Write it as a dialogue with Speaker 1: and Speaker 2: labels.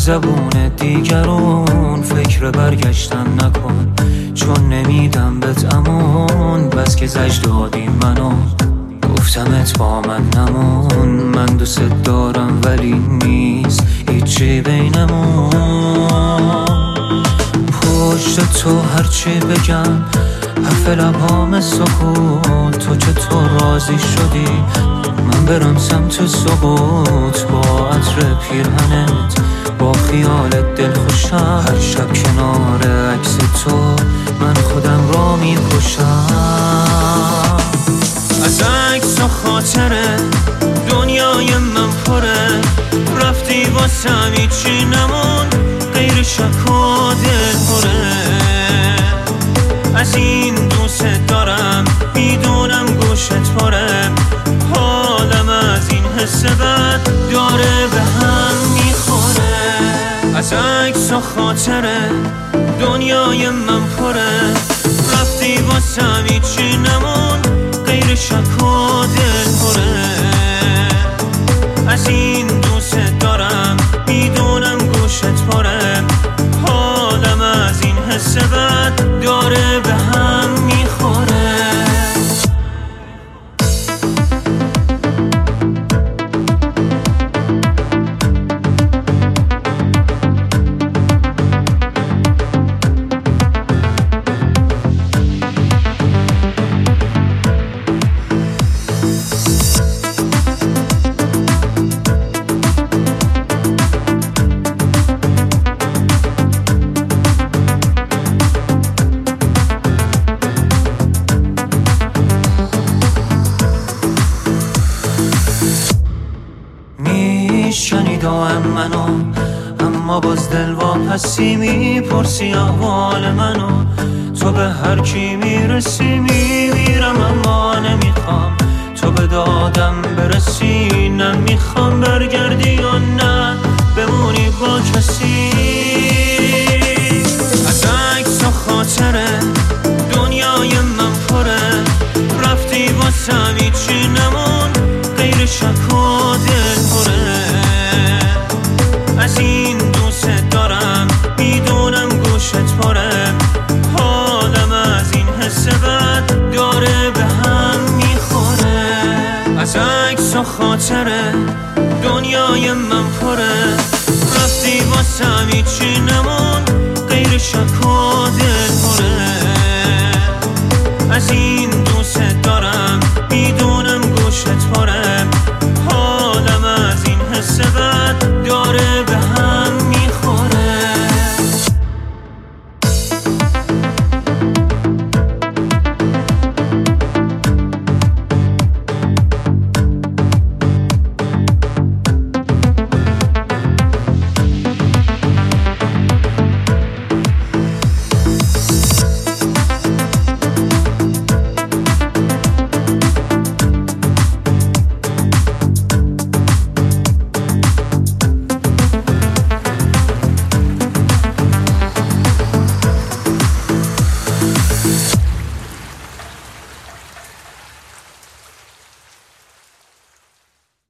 Speaker 1: زبون دیگرون فکر برگشتن نکن، چون نمیدم بهت امان. بس که زج دادی منو، گفتمت با من نمون. من دوست دارم ولی نیست هیچی بینمون. پشت تو هرچی بگم حرف لبام سکوت. تو چطور راضی شدی من برم سمت سقوط؟ با عطر پیرهنت با خیالت دل خوشم. هر شب کنار عکس تو من خودم را میکشم. از عکس و خاطره دنیای من پره. رفتی واسم هیچی نمون غیر شک و دل پره. از این دوست دارم میدونم گوشت پره. حالم از این حس بد داره به هم میخوره. از عکس و خاطره دنیای من پره. رفتی واسم هیچی نمون غیر شک و دل پره. از این دوست دارم میدونم گوشت پره. حالم از این حس بد داره به هم میخوره. میشنی دائم منو، اما باز دل واپسی میپرسی احوال منو. تو به هر کی میرسی میمیرم اما نمیخوام تو به دادم برسی. نمیخوام برگردی یا نه بمونی با کسی. از عکس و خاطره دنیای من پره. رفتی واسم هیچی نمون غیر شک و دل پره. از این دوست دارم میدونم گوشت پره. حالم از این حس بد داره به هم میخوره. از عکس و خاطره دنیای من پره. رفتی واسم هیچی نمون غیر شک و دل